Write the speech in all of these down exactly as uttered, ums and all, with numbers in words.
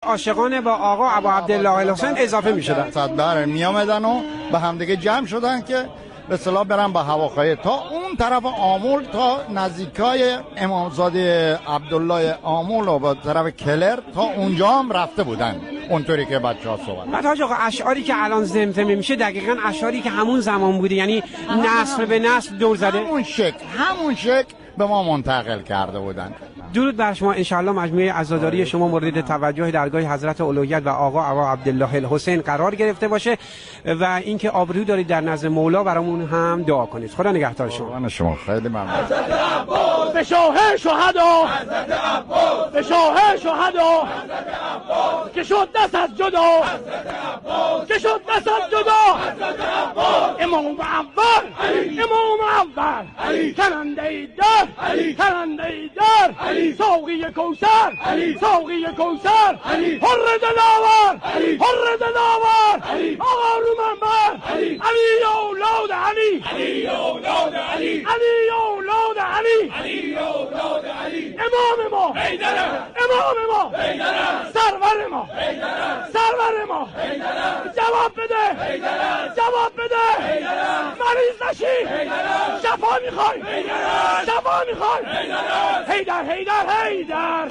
عاشقان با آقا ابا عبدالله الحسین اضافه میشدن. صدبر می آمدن و به همدیگه جمع شدن که به اصطلاح برن به هواخواهی تا اون طرف آمول، تا نزدیکای امامزاده عبدالله آمول و به طرف کلر، تا اونجا هم رفته بودن اونطوری که بچه‌ها صحبت. بعد حاج آقا اشعاری که الان زمزمه میشه دقیقاً اشعاری که همون زمان بوده، یعنی نسل به نسل دور زده، همون شکل همون شکل به ما منتقل کرده بودن. درود بر شما. انشاءالله مجموعه عزاداری شما مورد توجه درگاه حضرت الوهیت و آقا ابا عبدالله الحسین قرار گرفته باشه و اینکه آبرو دارید در نزد مولا برامون هم دعا کنید. خدا نگهدار شما. قربان شما، خیلی ممنون. حضرت عباس به شاه شهدا، حضرت عباس به شاه شهدا، حضرت عباس که شد دست از جدا، حضرت عباس که شد دست از جدا، حضرت عباس امام اول، امام اول، کننده در، کننده در، ساقی کوثر، ساقی کوثر، حر دلاور، حر دلاور، آقا رو منبر، علی اولاد علی، علی اولاد علی، علی اولاد علی، علی اولاد علی، امام ما، امام ما، سرور ما، سرور ما، جواب بده، جواب بده، مریض نشی، شفا میخوای، شفا میخوای، هیدر هیدر هیدر.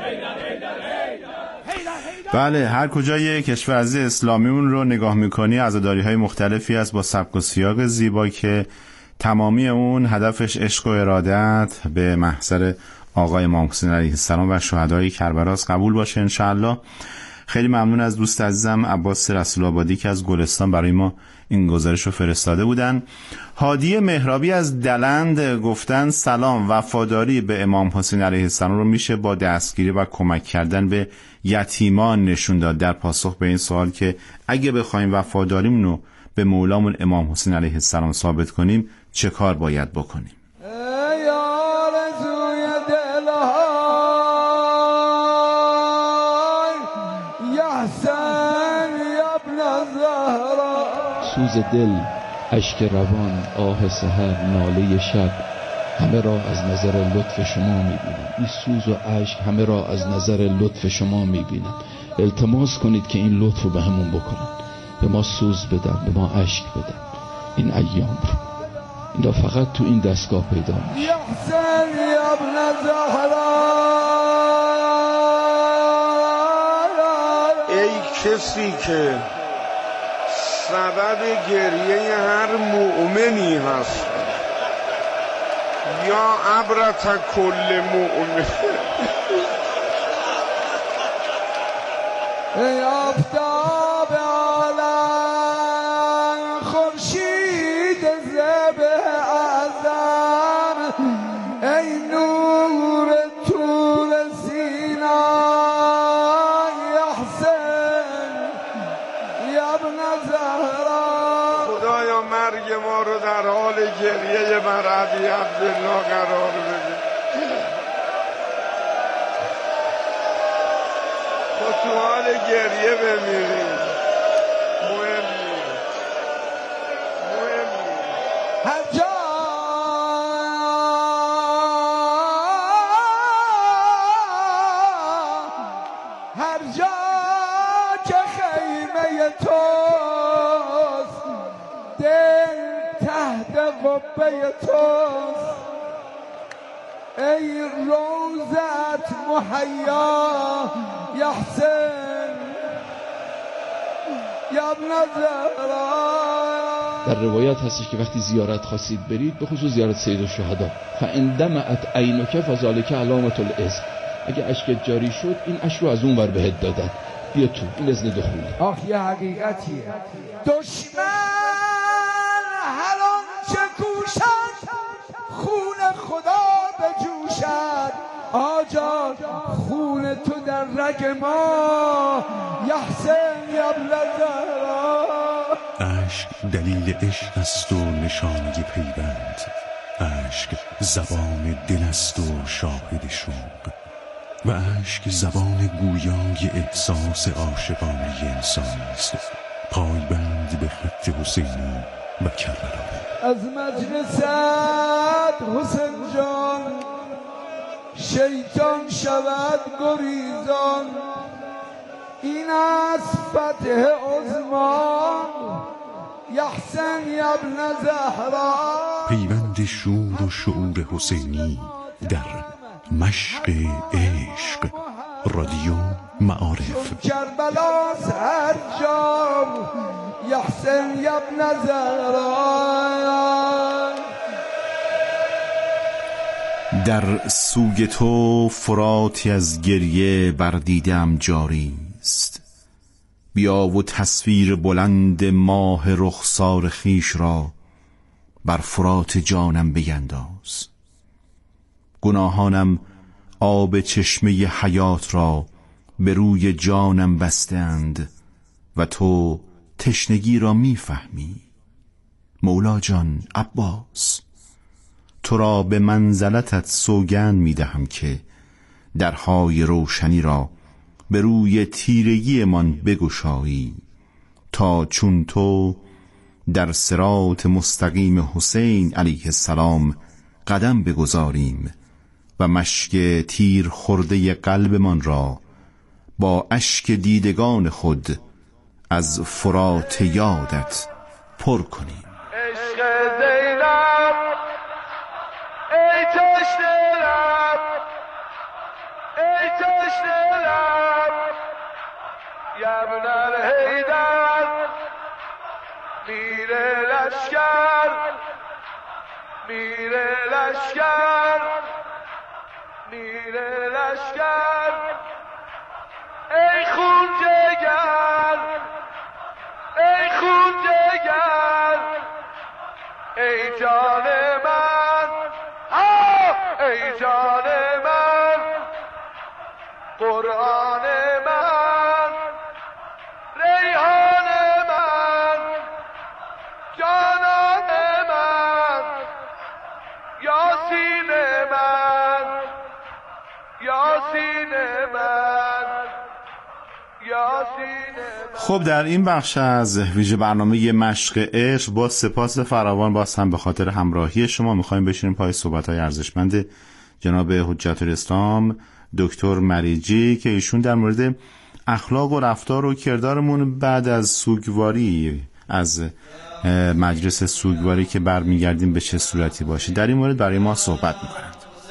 بله، هر کجای کشور عزیز اسلامی اون رو نگاه میکنی عزاداری های مختلفی هست با سبک و سیاق زیبا که تمامی اون هدفش عشق و ارادت به محضر آقای امام حسین علیه السلام و شهدای کربلا قبول باشه انشاءالله. خیلی ممنون از دوست عزیزم عباس رسول آبادی که از گلستان برای ما این گزارش رو فرستاده بودن. هادی مهرابی از دلند گفتن سلام، وفاداری به امام حسین علیه السلام رو میشه با دستگیری و کمک کردن به یتیمان نشون داد. در پاسخ به این سوال که اگه بخوایم وفاداریمون رو به مولامون امام حسین علیه السلام ثابت کنیم چه کار باید بکنیم؟ سوز دل، اشک روان، آه سحر، ناله شب، همه را از نظر لطف شما میبینم. این سوز و اشک همه را از نظر لطف شما میبینم. التماس کنید که این لطف رو به همون بکنن، به ما سوز بدن، به ما اشک بدن. این ایام رو این را فقط تو این دستگاه پیدا میشه. ای کسی که سبب گریه هر مؤمنی هست، یا عبرت کل مؤمن، ای آفتاب عالم، خورشید زبه اعظم، ای نور طور سینا، یا حسین یا ابن زهرا. خدایا مرگ ما رو در حال گریه بر ابی عبدالله قرار بده. خود تو حال گریه بمیریم، مهم نیست، مهم نیست. هر جا هر جا که خیمه توست، دل تحت قبه توست. ای روزت محیا یا حسین یا ابن زهرا. در روایت هستش که وقتی زیارت خواستید برید، به خصوص زیارت سید الشهدا، فان دمعت عینک فذلک علامت العشق، اگه اشکت جاری شد این اشک رو از اون ور بهت دادن، بیا تو، این اذن دخوله. آخ یه حقیقتیه، دشمن هر آنچه کوشد خون خدا بجوشد. آجا خون تو در رگ ما، یا حسین یا ابن زهرا. اشک دلیل عشق است و نشانه پیوند، اشک زبان دل است و شاهد شوق، و اشک زبان گویای احساس عاشقانه انسان است، پایبند به خط حسینی و کربلا. از مجلست حسین جان شیطان شود گریزان، این از فتح عثمان یحسن ابن زهرا. پیوند شور و شعور حسینی در مشق عشق. رادیو معارف. کربلاس هر جام یحسن ابن زهرا. در سوگ تو فراتی از گریه بر دیدم جاری است. بیا و تصویر بلند ماه رخسار خیش را بر فرات جانم بینداز. گناهانم آب چشمه حیات را به روی جانم بستند و تو تشنگی را میفهمی. مولا جان عباس، تو را به منزلتت سوگند میدهم که درهای روشنی را به روی تیرگی من بگشایی تا چون تو در صراط مستقیم حسین علیه السلام قدم بگذاریم و مشک تیر خورده قلبمان را با اشک دیدگان خود از فرات یادت پر کنیم. عشق زینب ای تشنه لب، ای تشنه لب، یبن الحیدر میره لشکر، میره لشکر، میره لشکر. ای خون جگر، ای خون جگر، ای جان من، ای جان من، قرآن من، ریحان من، جانان من، یاسین من، یاسین من، یاسین من. خب در این بخش از ویژه برنامه مشق عشق با سپاس فراوان باز هم به خاطر همراهی شما میخوایم بشینیم پای صحبت‌های ارزشمند جناب حجت الاسلام دکتر مریجی که ایشون در مورد اخلاق و رفتار و کردارمون بعد از سوگواری، از مجلس سوگواری که برمیگردیم به چه صورتی باشه، در این مورد برای ما صحبت میکنند.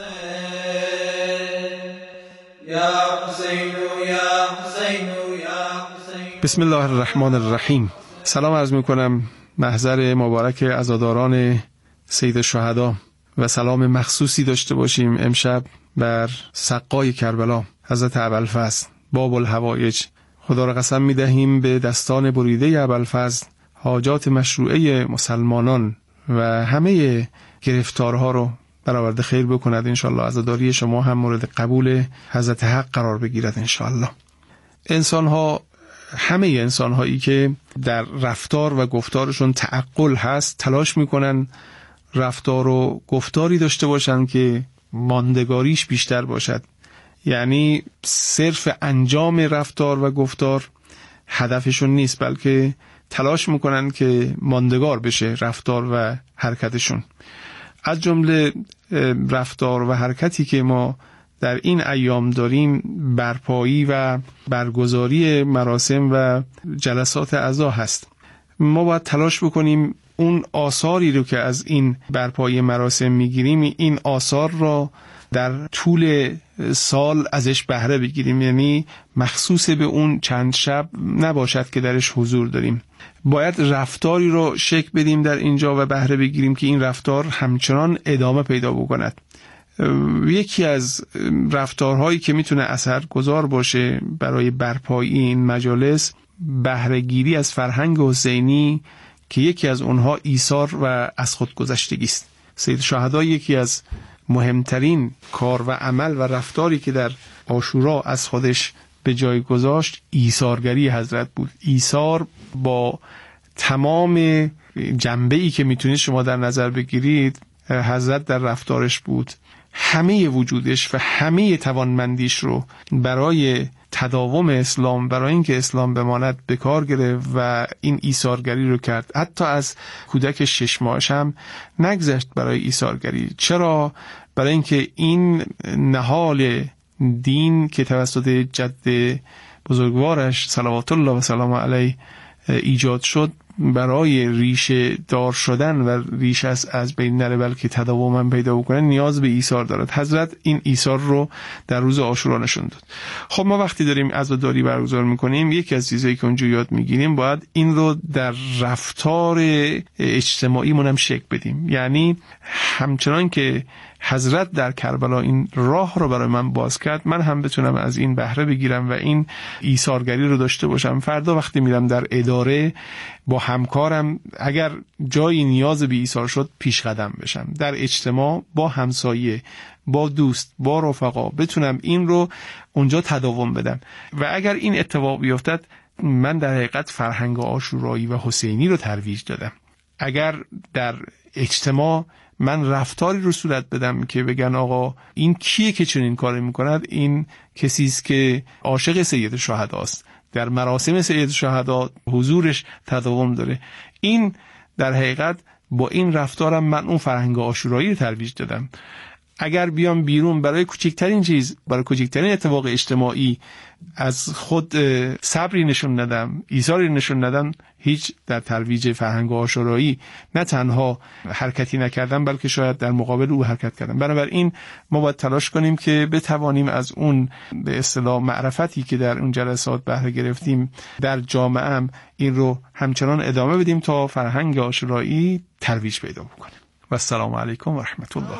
بسم الله الرحمن الرحیم. سلام عرض میکنم محضر مبارک عزاداران سید الشهدا و سلام مخصوصی داشته باشیم امشب بر سقای کربلا حضرت ابوالفضل باب الحوائج. خدا را قسم میدهیم به دستان بریده ابوالفضل حاجات مشروعه مسلمانان و همه گرفتارها رو برآورده خیر بکند انشالله. عزاداری شما هم مورد قبول حضرت حق قرار بگیرد انشالله. انسان‌ها، همه انسان‌هایی که در رفتار و گفتارشون تعقل هست تلاش میکنن رفتار و گفتاری داشته باشن که ماندگاریش بیشتر باشد. یعنی صرف انجام رفتار و گفتار هدفشون نیست، بلکه تلاش میکنن که ماندگار بشه رفتار و حرکتشون. از جمله رفتار و حرکتی که ما در این ایام داریم برپایی و برگزاری مراسم و جلسات عزا هست. ما باید تلاش بکنیم اون آثاری رو که از این برپایی مراسم میگیریم این آثار را در طول سال ازش بهره بگیریم، یعنی مخصوص به اون چند شب نباشد که درش حضور داریم. باید رفتاری رو شکل بدیم در اینجا و بهره بگیریم که این رفتار همچنان ادامه پیدا بکند. یکی از رفتارهایی که میتونه اثرگذار باشه برای برپایی این مجالس بهره‌گیری از فرهنگ حسینی که یکی از اونها ایثار و از خودگذشتگی است. سید شهدا یکی از مهمترین کار و عمل و رفتاری که در عاشورا از خودش به جای گذاشت ایثارگری حضرت بود. ایثار با تمام جنبه‌ای که میتونید شما در نظر بگیرید حضرت در رفتارش بود. همه وجودش و همه توانمندیش رو برای تداوم اسلام، برای اینکه اسلام بماند به کار گرفت و این ایثارگری رو کرد. حتی از کودک شش ماهش هم نگذشت برای ایثارگری. چرا؟ برای اینکه این نهال دین که توسط جد بزرگوارش صلوات الله و سلام علیه ایجاد شد، برای ریشه دار شدن و ریشه از از بین نره بلکه تداوما پیدا بکنه نیاز به ایثار دارد. حضرت این ایثار رو در روز عاشورا نشون داد. خب ما وقتی داریم عزاداری برگزار میکنیم، یکی از چیزایی که اونجا یاد میگیریم باید این رو در رفتار اجتماعی منم شکل بدیم. یعنی همچنان که حضرت در کربلا این راه رو برای من باز کرد، من هم بتونم از این بهره بگیرم و این ایثارگری رو داشته باشم. فردا وقتی میرم در اداره با همکارم، اگر جایی نیاز به ایثار شد پیش قدم بشم. در اجتماع با همسایه، با دوست، با رفقا بتونم این رو اونجا تداوم بدم. و اگر این اتفاق بیفتد، من در حقیقت فرهنگ عاشورایی و حسینی رو ترویج دادم. اگر در اجتماع من رفتاری رو صورت بدم که بگن آقا این کیه که چنین کاری میکند، این کسی است که عاشق سید شهدا است، در مراسم سید شهدا حضورش تداوم داره، این در حقیقت با این رفتارم من اون فرهنگ عاشورایی رو ترویج دادم. اگر بیام بیرون برای کوچکترین چیز، برای کوچکترین اتفاق اجتماعی از خود صبری نشون ندم، ایثاری نشون ندم، هیچ در ترویج فرهنگ عاشورایی نه تنها حرکتی نکردم بلکه شاید در مقابل او حرکت کردم. بنابراین ما باید تلاش کنیم که بتوانیم از اون به اصطلاح معرفتی که در اون جلسات بهره گرفتیم در جامعه هم این رو همچنان ادامه بدیم تا فرهنگ عاشورایی ترویج پیدا بکنه. و السلام علیکم و رحمت الله.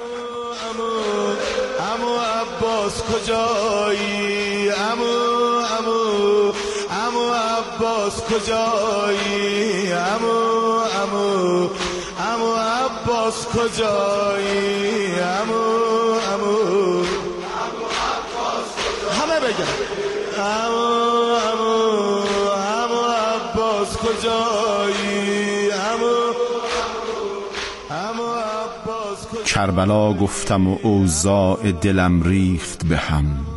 امو عباس کجایی، امو امو امو عباس کجایی، امو امو امو عباس کجایی، امو امو همه بگن امو امو امو عباس کجایی، امو امو عباس کجایی. کربلا گفتم و اوضاع دلم ریخت به هم،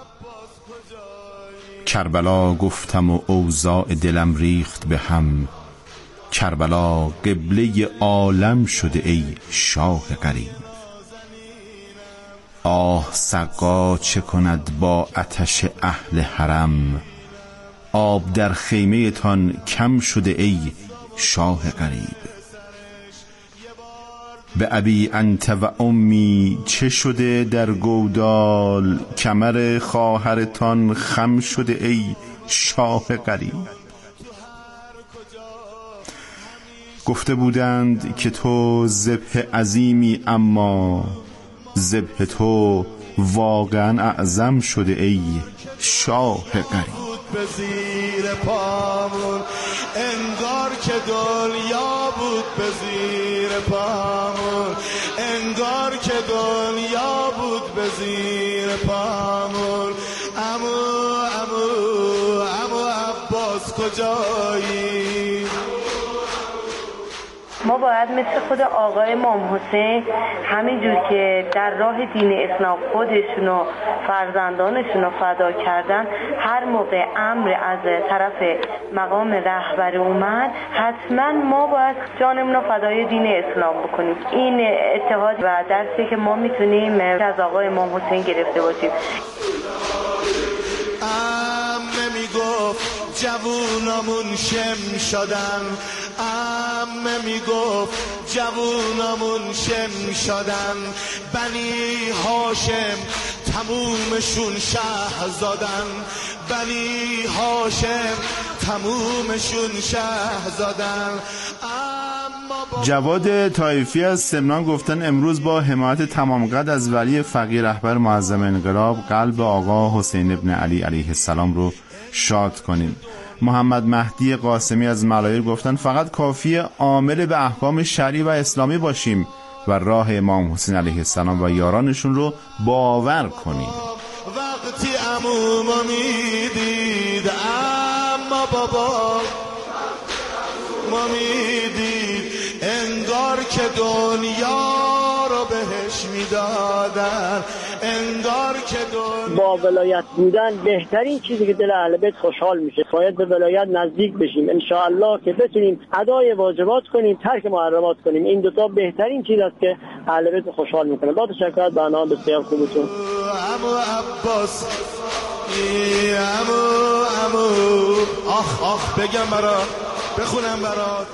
کربلا گفتم و اوضاع دلم ریخت به هم، کربلا قبله عالم شده ای شاه غریب. آه سقا چه کند با آتش اهل حرم، آب در خیمه تان کم شده ای شاه غریب. به ابی انت و امی چه شده در گودال، کمر خواهرتان خم شده ای شاه غریب. گفته بودند که تو ذبح عظیمی، اما ذبح تو واقعا اعظم شده ای شاه غریب. به زیر پامون انگار که دنیا بود، به زیر پامون انگار که دنیا بود، به زیر پامون. امو امو امو عباس کجایی؟ ما باید مثل خود آقای امام حسین همینجور که در راه دین اسلام خودشون و فرزندانشون رو فدا کردن، هر موقع امر از طرف مقام رهبری اومد حتما ما باید جانمون رو فدای دین اسلام بکنیم. این اتحاد و درسی که ما میتونیم از آقای امام حسین گرفته باشیم. عمه میگفت جوونامون شم شدن، عمه میگفت جوونامون شم شدن، بنی هاشم تمومشون شهر زدن، بنی هاشم تمومشون شهر زدن. جواد طایفی از سمنان گفتن امروز با حمایت تمام قد از ولی فقیه رهبر معظم انقلاب قلب آقا حسین ابن علی علیه السلام رو شاد کنیم. محمد مهدی قاسمی از ملایر گفتن فقط کافیه عامل به احکام شرعی و اسلامی باشیم و راه امام حسین علیه السلام و یارانشون رو باور کنیم. وقتی عموما میدید اما بابا ما میدید انگار که دنیا رو بهش میدادن، انگار که دنیا. با ولایت بودن بهترین چیزی که دل اهل بیت خوشحال میشه. باید به ولایت نزدیک بشیم ان شاء الله که بتونیم ادای واجبات کنیم، ترک محرمات کنیم. این دو تا بهترین چیز است که اهل بیت خوشحال میکنه. با تشکر از برنامه بسیار خوبتون. عمو عباس امو امو آخ آخ بگم برات بخونم برات.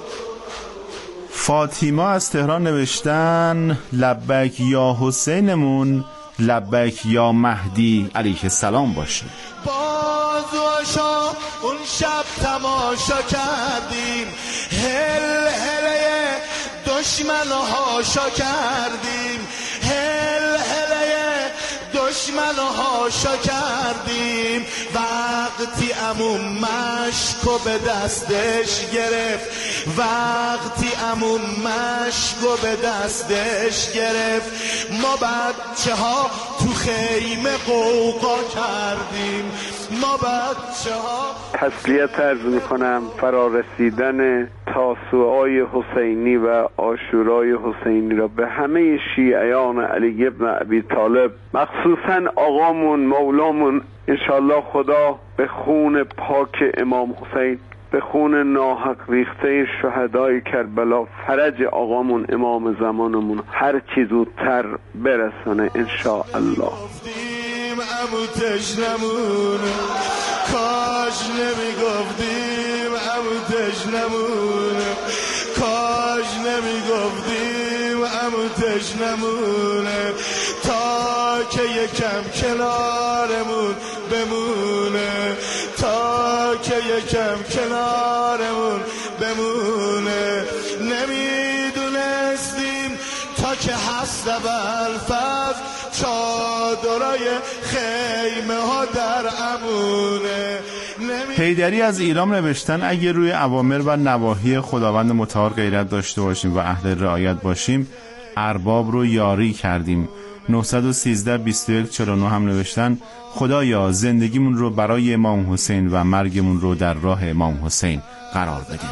فاطیما از تهران نوشتن لبک یا حسینمون، لبک یا مهدی علیه السلام باشه. بازوشا اون شب تماشا کردیم، هل هله دشمن هاشا کردیم، هل هله دشمن هاشا کردیم. وقتی عموم مشکو به دستش گرفت، وقتی عموم مشکو به دستش گرفت، ما بچه ها تو خیمه قوقا کردیم، ما بچه ها. تسلیت عرض میکنم فرارسیدن تاسوعای حسینی و عاشورای حسینی را به همه شیعیان علی ابن ابی طالب، مخصوصا آقامون مولامون، انشالله خدا به خون پاک امام حسین، به خون ناحق ریخته شهدای کربلا، فرج آقامون امام زمانمون هر چی زودتر برسانه انشاءالله. عمو تشنمون کاش نمیگفتیم، عمو تشنمون کاش نمیگفتیم، عمو تشنمون تا که یکم کنارمون بمونه، تا که یکم کنارمون بمونه. نمیدونستیم تا که هست بالفز چادرای خیمه ها در امونه. حیدری از ایران نوشتن اگه روی اوامر و نواهی خداوند متعال غیرت داشته باشیم و اهل رعایت باشیم، ارباب رو یاری کردیم. نهصد و سیزده بیست و یک چهل و نه هم نوشتن خدایا زندگیمون رو برای امام حسین و مرگمون رو در راه امام حسین قرار بدیم.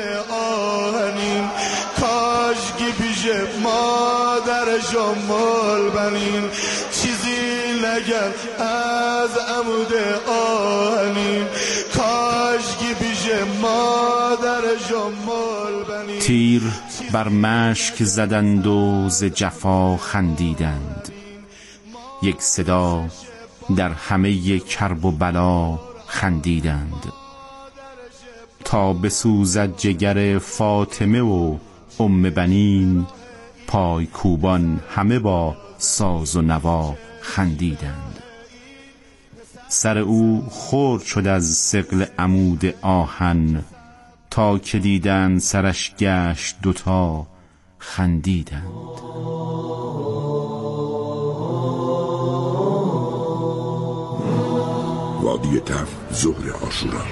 کاشکی پیش مادر جمال بنین، چیزی نگر از عمود آهنین، کاشکی پیش مادر جمال بنین. تیر بر مشک زدند و ز جفا خندیدند، یک صدا در همه کرب و بلا خندیدند. تا بسوزد جگر فاطمه و ام بنین، پای کوبان همه با ساز و نوا خندیدند. سر او خرد شد از ثقل عمود آهن، تا که دیدند سرش گشت دوتا خندیدند. وادی تف ظهر عاشورا.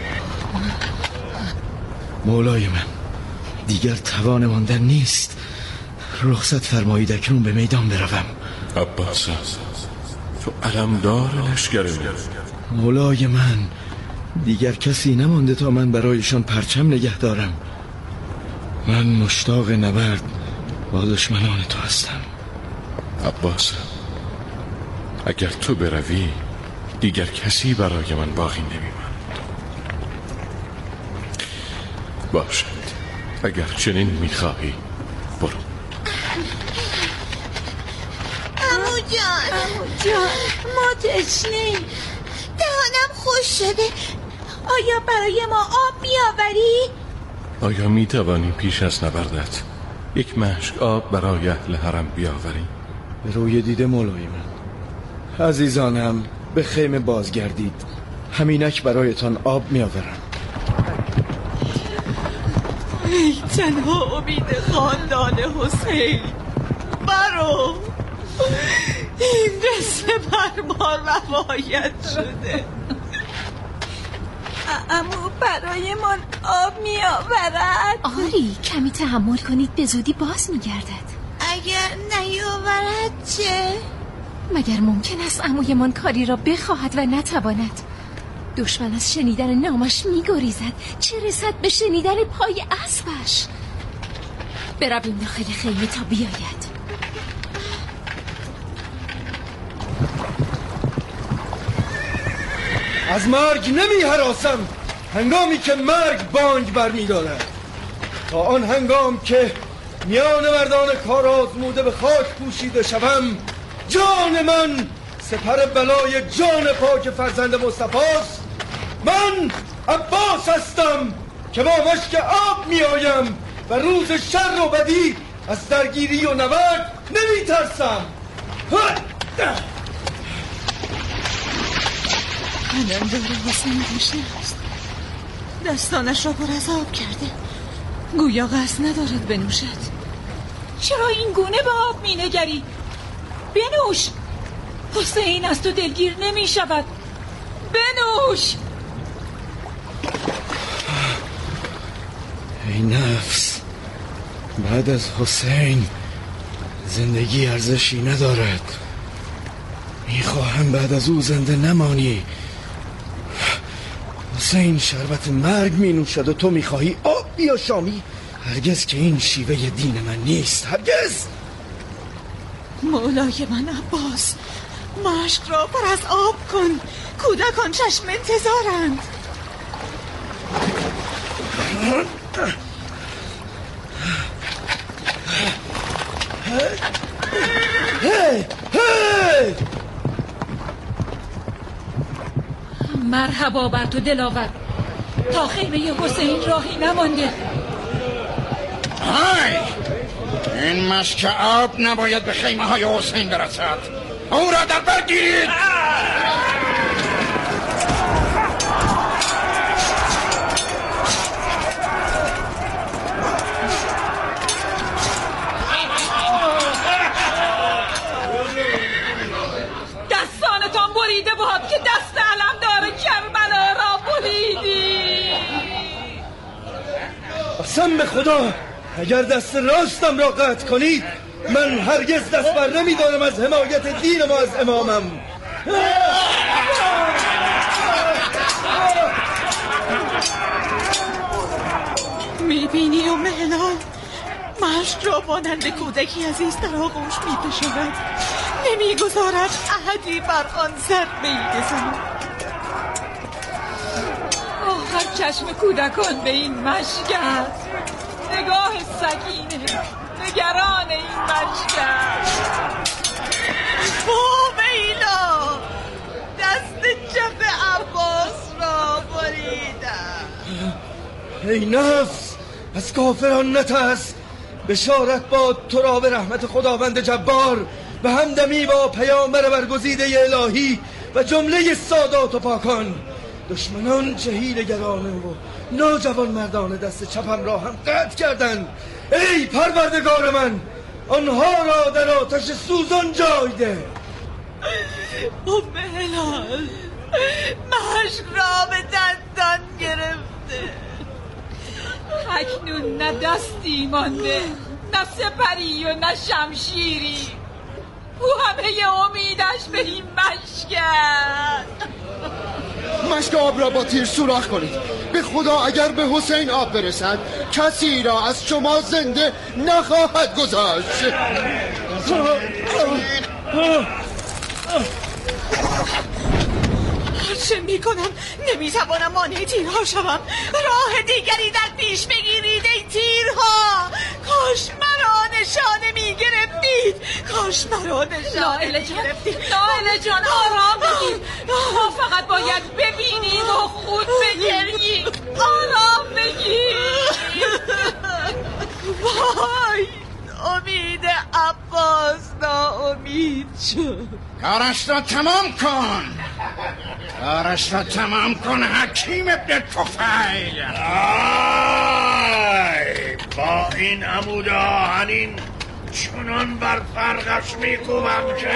مولای من دیگر توان ماندن نیست، رخصت فرمایید اکنون به میدان بروم. عباس تو علمدار لشکر من. مولای من دیگر کسی نمانده تا من برایشان پرچم نگه دارم. من مشتاق نبرد با دشمنان تو هستم. عباس اگر تو بروی دیگر کسی برای من باقی نمیماند. باشد اگر چنین میخواهی برو. عمو جان عمو جان ما تشنه‌ایم، دهانم خوش شده. آیا برای ما آب میآوری؟ آیا میتوانی پیش از نبردت یک مشک آب برای اهل حرم بیاوری؟ به روی دیده مولای من. عزیزانم به خیمه بازگردید، همینک برایتان آب میآورم. ای تنها امید خاندان حسین، برو، این قصه بر ما روایت شده. عمو برایمان آب می آورد؟ آری کمی تحمل کنید، به زودی باز می گردد. اگر نیاورد چه؟ مگر ممکن است عمویمان کاری را بخواهد و نتواند؟ دشمن از شنیدن نامش می گریزد، چه رسد به شنیدن پای اسبش. برویم داخل خیمه تا بیاید. از مرگ نمی هراسم هنگامی که مرگ بانگ برمی دارد، تا آن هنگام که میان مردان کار آزموده به خاک پوشیده شوم، جان من سپر بلای جان پاک فرزند مصطفاست. من عباس هستم که با مشک آب می آیم و روز شر و بدی از درگیری و نبرد نمی ترسم. قلمدار حسین گوشه است، دستانش را پر از آب کرده، گویا قصد ندارد بنوشد. چرا این گونه به آب می نگری؟ بنوش، حسین از تو دلگیر نمی شود. بنوش. ای نفس، بعد از حسین زندگی ارزشی ندارد. میخواهم بعد از او زنده نمانی. حسین شربت مرگ می نوشد و تو میخواهی آب یا شامی؟ هرگز که این شیوه دین من نیست، هرگز. مولای من عباس، مشک را پر از آب کن، کودکان چشم انتظارند. هی هی مرحبا بر تو دلاور، تا خیمه حسین راهی نمانده. های، این مشک آب نباید به خیمه های حسین برسد. او را در بر گیرید. دستانتان بریده باد که دست علمدار کربلا را بریدی. قسم به خدا اگر دست راستم را قطع کنید من هرگز دست بر نمی‌دارم از حمایت دین و از امامم. میبینی ام هلال، مشک را مانند کودکی عزیز در آغوش می‌فشارد، نمیگذارد احدی بر آن ضربه‌ای بزند. آخر چشم کودکان به این مشک است، نگاه سکینه نگران این مشک است. ویلا، دست چپ عباس را بریدم. ای نفس، از کافران نترس. بشارت باد تو را به رحمت خداوند جبار و همدمی با پیامبر برگزیده الهی و جمله سادات و پاکان. دشمنان چه حیله‌گرانه و ناجوان مردان دست چپم را هم قطع کردند. ای پروردگار من، آنها را در آتش سوزان جای ده. ام هلال، مشک را به دندان گرفته. اکنون نه دستی مانده، نه سپری و نه شمشیری. او همه امیدش به این مشک است. مشک آب را با تیر سوراخ کنید. به خدا اگر به حسین آب برسد کسی را از شما زنده نخواهد گذاشت. هرچه می کنم نمیتوانم مانع تیرها شوم. راه دیگری در پیش بگیرید ای تیرها. کاش مرا نشانه می گرفتید. کاش مرا نشانه می گرفتید. نائله جان آرام بگیر. ما فقط باید ببینیم و خود بگریم. آرام بگیر. وای، امید عباس ناامید شد. کارش را تمام کن. کارش را تمام کن حکیم ابن طفیل. با این عمود آهنین چنان بر فرقش میکوبم که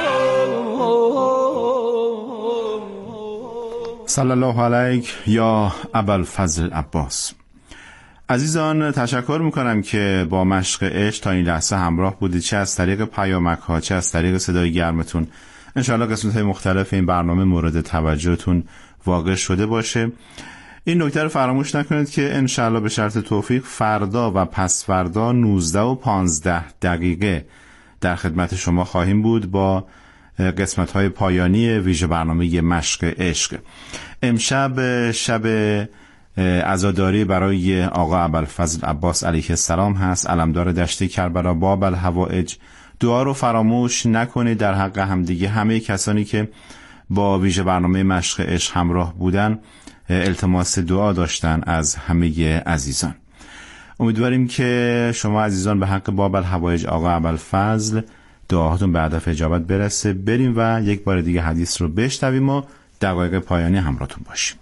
صلی الله علیک یا ابوالفضل عباس. عزیزان، تشکر میکنم که با مشق عشق تا این لحظه همراه بودید، چه از طریق پیامک ها چه از طریق صدای گرمتون. انشاءالله قسمت های مختلف این برنامه مورد توجهتون واقع شده باشه. این نکته رو فراموش نکنید که انشاءالله به شرط توفیق فردا و پس فردا نوزده و پانزده دقیقه در خدمت شما خواهیم بود با قسمت های پایانی ویژه برنامه مشق عشق. امشب شب عزاداری برای آقا ابوالفضل عباس علیه السلام هست، علمدار دشت کربلا باب الحوائج. دعا رو فراموش نکنید در حق همدیگه. همه کسانی که با ویژه برنامه مشق عشق همراه بودن التماس دعا داشتن از همه عزیزان. امیدواریم که شما عزیزان به حق باب الحوایج آقا ابوالفضل دعاهاتون به هدف اجابت برسه. بریم و یک بار دیگه حدیث رو بشنویم و دقایق پایانی همراهتون باشیم.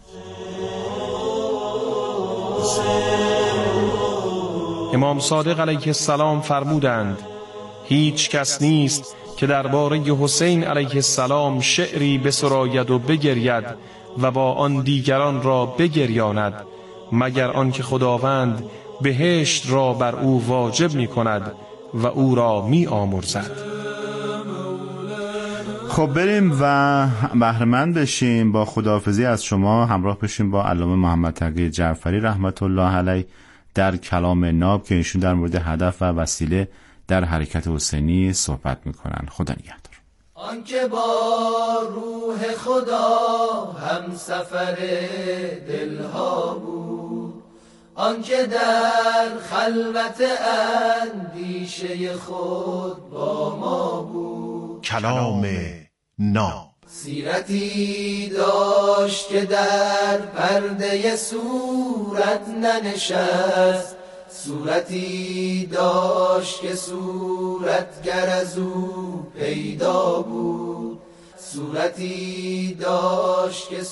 امام صادق علیه السلام فرمودند هیچ کس نیست که درباره حسین علیه السلام شعری بسراید و بگرید و با آن دیگران را بگریاند مگر آنکه خداوند بهشت را بر او واجب می کند و او را می آمرزد. خب بریم و بهره‌مند بشیم. با خداحافظی از شما همراه بشیم با علامه محمد تقی جعفری رحمت الله علیه در کلام ناب که ایشون در مورد هدف و وسیله در حرکت حسینی صحبت میکنن. خدا نگهدار. آنکه با روح خدا هم سفر دلها بود، آنکه در خلوت اندیشه خود با ما بود. کلام ناب. سیرتی داشت که در پرده صورت ننشست، صورتی داشت که صورتگر از او پیدا بود، صورتی داشت که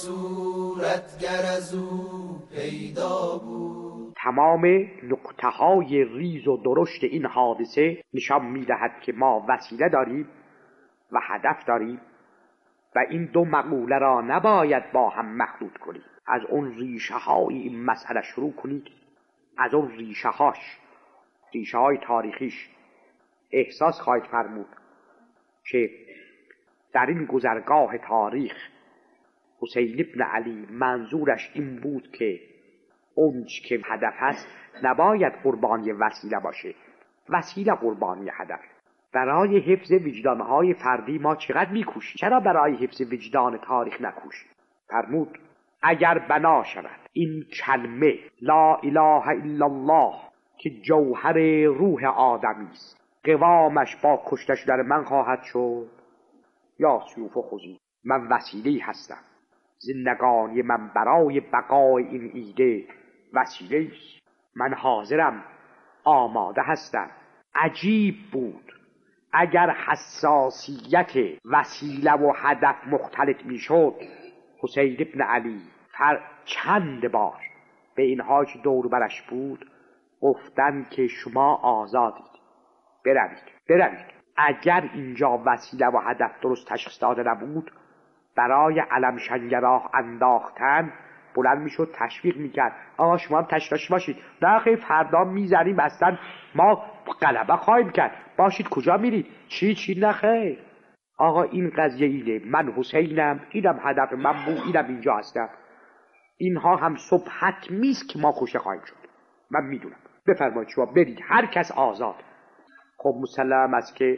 صورتگر از او پیدا بود. تمام نقطه های ریز و درشت این حادثه نشان می‌دهد که ما وسیله داریم و هدف داریم و این دو مقوله را نباید با هم مخلوط کنید. از اون ریشه های این مسئله شروع کنید، از اون ریشه هاش، ریشه های تاریخیش احساس خواهید فرمود که در این گذرگاه تاریخ حسین ابن علی منظورش این بود که اونچ که هدف هست نباید قربانی وسیله باشه، وسیله قربانی هدف. برای حفظ وجدانهای فردی ما چقدر میکوشیم، چرا برای حفظ وجدان تاریخ نکوشیم؟ فرمود اگر بنا شود این کلمه لا اله الا الله که جوهر روح آدمی است قوامش با کشته شدن من خواهد شد، یا سیوف و خذی، من وسیله‌ای هستم، زندگانی من برای بقای این ایده وسیله است، من حاضرم، آماده هستم. عجیب بود اگر حساسیت وسیله و هدف مختلط میشد. حسین ابن علی هر چند بار به اینها که دور برش بود گفتن که شما آزادید، بروید بروید. اگر اینجا وسیله و هدف درست تشخیص داده نبود برای علم شنگراه انداختن بلند میشد تشویق میکرد آقا شما هم تشریش باشید، نه خیلی فردا میزنیم اصلا ما غلبه خواهیم کرد، باشید کجا میرید، چی چی، نه خیر آقا این قضیه اینه، من حسینم، اینم هدف من بود، اینم اینجا هستم. اینها هم صبح حتمی است که ما کشته خواهیم شد، من میدونم. بفرمایید شما برید، هر کس آزاد. خب مسلم است که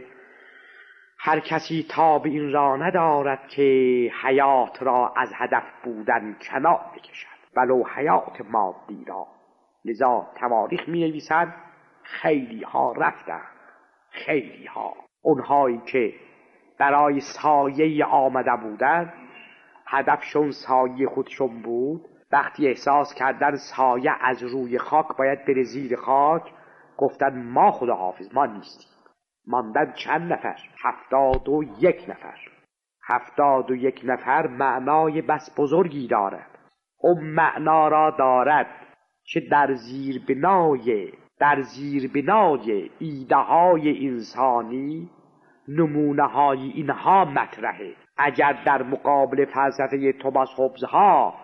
هر کسی تاب این را ندارد که حیات را از هدف بودن کنار بکشد ولو حیات مادی را. لذا تواریخ می نویسند خیلی ها رفتن، خیلی ها، اونهایی که برای سایه آمده بودن، هدفشون سایه خودشون بود، وقتی احساس کردن سایه از روی خاک باید بره زیر خاک، گفتن ما خدا حافظ، ما نیستیم. ماندن چند نفر؟ هفتاد و یک نفر. هفتاد و یک نفر معنای بس بزرگی دارد. اون معنا را دارد که در زیر بنای در زیر بنای ایده های انسانی نمونه های اینها مطرحه. اگر در مقابل فلسفه توماس هوبز ها،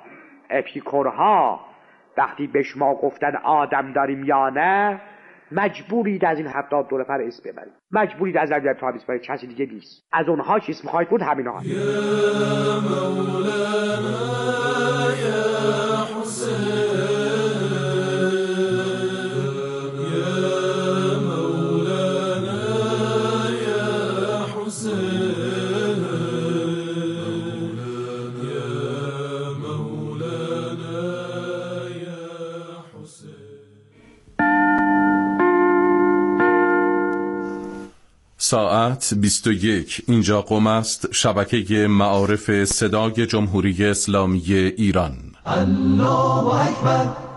اپیکورها وقتی به شما گفتن آدم داریم یا نه، مجبورید از این هفتاد دو نفر اسم ببرید، مجبورید از این تا اسم ببرید، کسی دیگه نیست. از اونها چی اسم خواهید بود؟ همین ها. یا مولانا یا حسین، یا مولانا یا حسین، یا مولانا یا حسین. ساعت بیست و یک. اینجا قم است، شبکه معارف صدای جمهوری اسلامی ایران. الله اکبر.